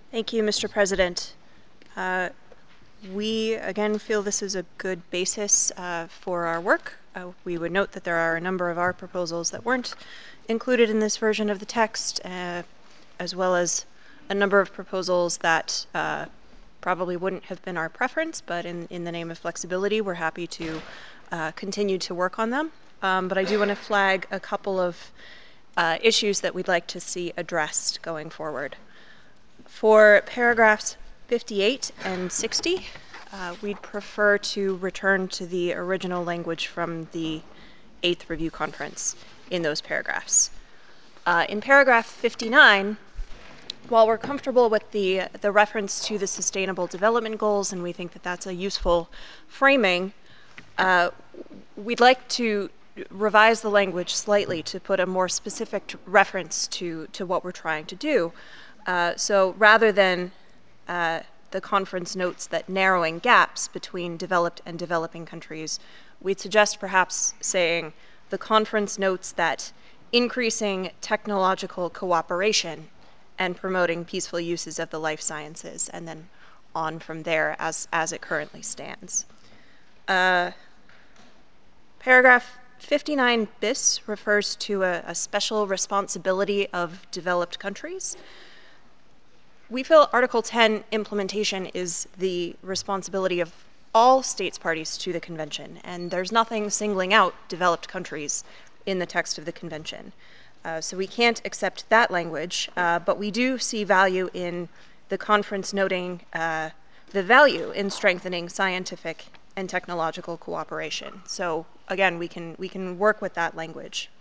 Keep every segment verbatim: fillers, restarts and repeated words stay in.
Thank you, Mister President. Uh, we, again, feel this is a good basis uh, for our work. Uh, we would note that there are a number of our proposals that weren't included in this version of the text, uh, as well as a number of proposals that uh, probably wouldn't have been our preference, but in, in the name of flexibility, we're happy to uh, continue to work on them. Um, but I do want to flag a couple of uh, issues that we'd like to see addressed going forward. For paragraphs fifty-eight and sixty, uh, we'd prefer to return to the original language from the eighth Review Conference in those paragraphs. Uh, in paragraph fifty-nine, while we're comfortable with the, the reference to the Sustainable Development Goals, and we think that that's a useful framing, uh, we'd like to revise the language slightly to put a more specific reference to, to what we're trying to do. Uh, so rather than uh, the conference notes that narrowing gaps between developed and developing countries, we'd suggest perhaps saying the conference notes that increasing technological cooperation and promoting peaceful uses of the life sciences, and then on from there as, as it currently stands. Uh, paragraph fifty-nine bis refers to a, a special responsibility of developed countries. We feel Article ten implementation is the responsibility of all states parties to the convention, and there's nothing singling out developed countries in the text of the convention. Uh, so we can't accept that language, uh, but we do see value in the conference noting uh, the value in strengthening scientific and technological cooperation. So again, we can, we can work with that language.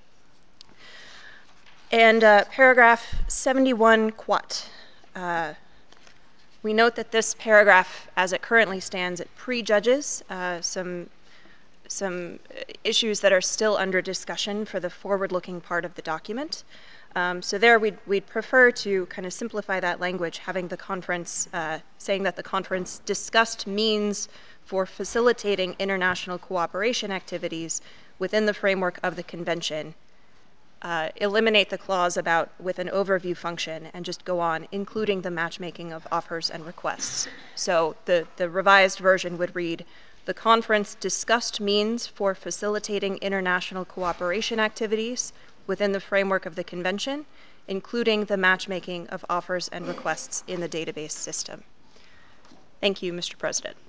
And uh, paragraph seventy-one quat. Uh, we note that this paragraph, as it currently stands, it prejudges uh, some, some issues that are still under discussion for the forward-looking part of the document. Um, so there we'd, we'd prefer to kind of simplify that language, having the conference, uh, saying that the conference discussed means for facilitating international cooperation activities within the framework of the convention. Uh, eliminate the clause about with an overview function and just go on, including the matchmaking of offers and requests. So the, the revised version would read, the conference discussed means for facilitating international cooperation activities within the framework of the convention, including the matchmaking of offers and requests in the database system. Thank you, Mister President.